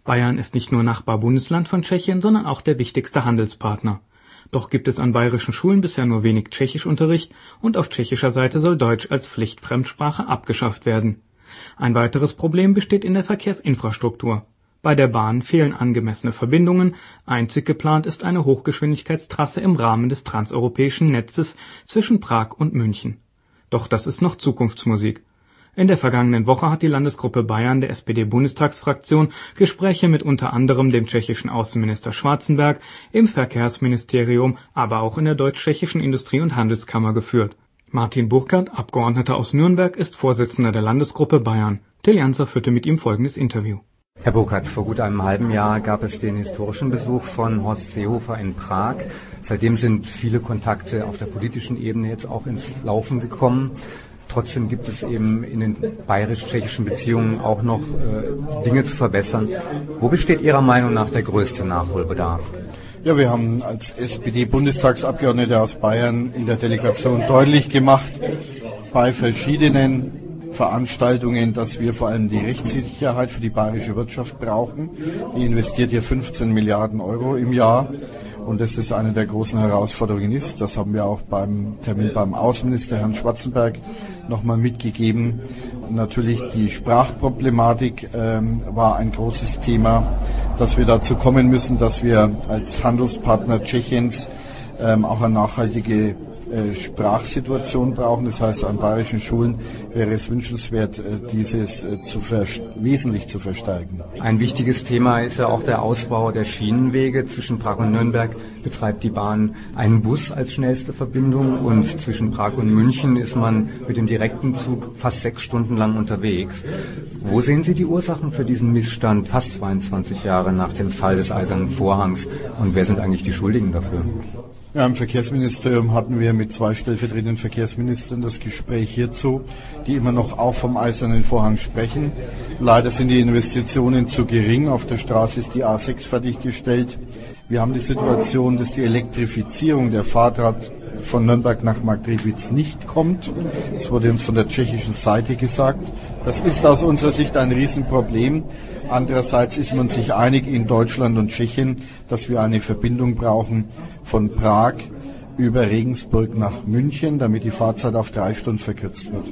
Bayern ist nicht nur Nachbarbundesland von Tschechien, sondern auch der wichtigste Handelspartner. Doch gibt es an bayerischen Schulen bisher nur wenig Tschechischunterricht und auf tschechischer Seite soll Deutsch als Pflichtfremdsprache abgeschafft werden. Ein weiteres Problem besteht in der Verkehrsinfrastruktur. Bei der Bahn fehlen angemessene Verbindungen, einzig geplant ist eine Hochgeschwindigkeitstrasse im Rahmen des transeuropäischen Netzes zwischen Prag und München. Doch das ist noch Zukunftsmusik. In der vergangenen Woche hat die Landesgruppe Bayern der SPD-Bundestagsfraktion Gespräche mit unter anderem dem tschechischen Außenminister Schwarzenberg, im Verkehrsministerium, aber auch in der deutsch-tschechischen Industrie- und Handelskammer geführt. Martin Burkhardt, Abgeordneter aus Nürnberg, ist Vorsitzender der Landesgruppe Bayern. Till Janzer führte mit ihm folgendes Interview. Herr Burkhardt, vor gut einem halben Jahr gab es den historischen Besuch von Horst Seehofer in Prag. Seitdem sind viele Kontakte auf der politischen Ebene jetzt auch ins Laufen gekommen. Trotzdem gibt es eben in den bayerisch-tschechischen Beziehungen auch noch Dinge zu verbessern. Wo besteht Ihrer Meinung nach der größte Nachholbedarf? Ja, wir haben als SPD-Bundestagsabgeordnete aus Bayern in der Delegation deutlich gemacht, bei verschiedenen Veranstaltungen, dass wir vor allem die Rechtssicherheit für die bayerische Wirtschaft brauchen. Die investiert hier 15 Milliarden Euro im Jahr. Und das ist eine der großen Herausforderungen ist. Das haben wir auch beim Termin beim Außenminister Herrn Schwarzenberg nochmal mitgegeben. Natürlich die Sprachproblematik war ein großes Thema, dass wir dazu kommen müssen, dass wir als Handelspartner Tschechiens auch eine nachhaltige Sprachsituation brauchen. Das heißt, an bayerischen Schulen wäre es wünschenswert, dieses wesentlich zu verstärken. Ein wichtiges Thema ist ja auch der Ausbau der Schienenwege. Zwischen Prag und Nürnberg betreibt die Bahn einen Bus als schnellste Verbindung und zwischen Prag und München ist man mit dem direkten Zug fast 6 Stunden lang unterwegs. Wo sehen Sie die Ursachen für diesen Missstand fast 22 Jahre nach dem Fall des Eisernen Vorhangs und wer sind eigentlich die Schuldigen dafür? Ja, im Verkehrsministerium hatten wir mit 2 stellvertretenden Verkehrsministern das Gespräch hierzu, die immer noch auch vom Eisernen Vorhang sprechen. Leider sind die Investitionen zu gering. Auf der Straße ist die A6 fertiggestellt. Wir haben die Situation, dass die Elektrifizierung der Fahrrad von Nürnberg nach Marktredwitz nicht kommt. Das wurde uns von der tschechischen Seite gesagt. Das ist aus unserer Sicht ein Riesenproblem. Andererseits ist man sich einig in Deutschland und Tschechien, dass wir eine Verbindung brauchen von Prag über Regensburg nach München, damit die Fahrzeit auf 3 Stunden verkürzt wird.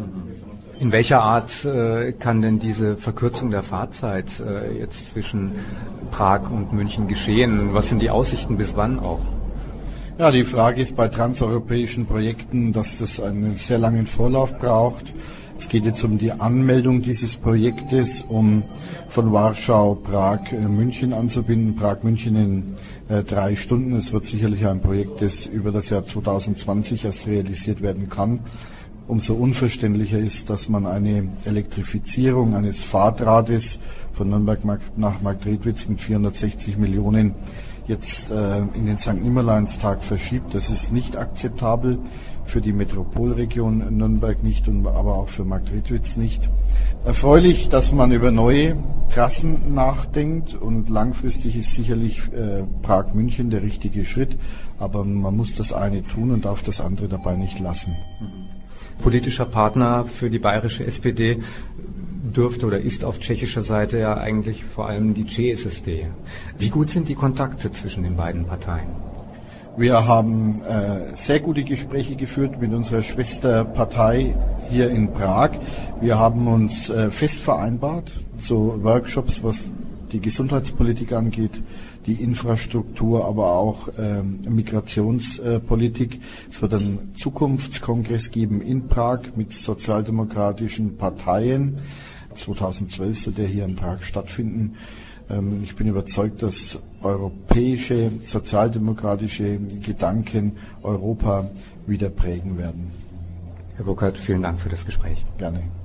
In welcher Art kann denn diese Verkürzung der Fahrzeit jetzt zwischen Prag und München geschehen? Was sind die Aussichten, bis wann auch? Ja, die Frage ist bei transeuropäischen Projekten, dass das einen sehr langen Vorlauf braucht. Es geht jetzt um die Anmeldung dieses Projektes, um von Warschau Prag-München anzubinden, Prag-München in 3 Stunden. Es wird sicherlich ein Projekt, das über das Jahr 2020 erst realisiert werden kann. Umso unverständlicher ist, dass man eine Elektrifizierung eines Fahrdrahtes von Nürnberg nach Marktredwitz mit 460 Millionen jetzt in den St. Nimmerleinstag verschiebt. Das ist nicht akzeptabel, für die Metropolregion Nürnberg nicht, aber auch für Marktredwitz nicht. Erfreulich, dass man über neue Trassen nachdenkt und langfristig ist sicherlich Prag-München der richtige Schritt, aber man muss das eine tun und darf das andere dabei nicht lassen. Politischer Partner für die bayerische SPD dürfte oder ist auf tschechischer Seite ja eigentlich vor allem die ČSSD. Wie gut sind die Kontakte zwischen den beiden Parteien? Wir haben sehr gute Gespräche geführt mit unserer Schwesterpartei hier in Prag. Wir haben uns fest vereinbart, so Workshops, was die Gesundheitspolitik angeht, die Infrastruktur, aber auch Migrationspolitik. Es wird einen Zukunftskongress geben in Prag mit sozialdemokratischen Parteien. 2012 soll der hier in Prag stattfinden. Ich bin überzeugt, dass europäische, sozialdemokratische Gedanken Europa wieder prägen werden. Herr Burkhardt, vielen Dank für das Gespräch. Gerne.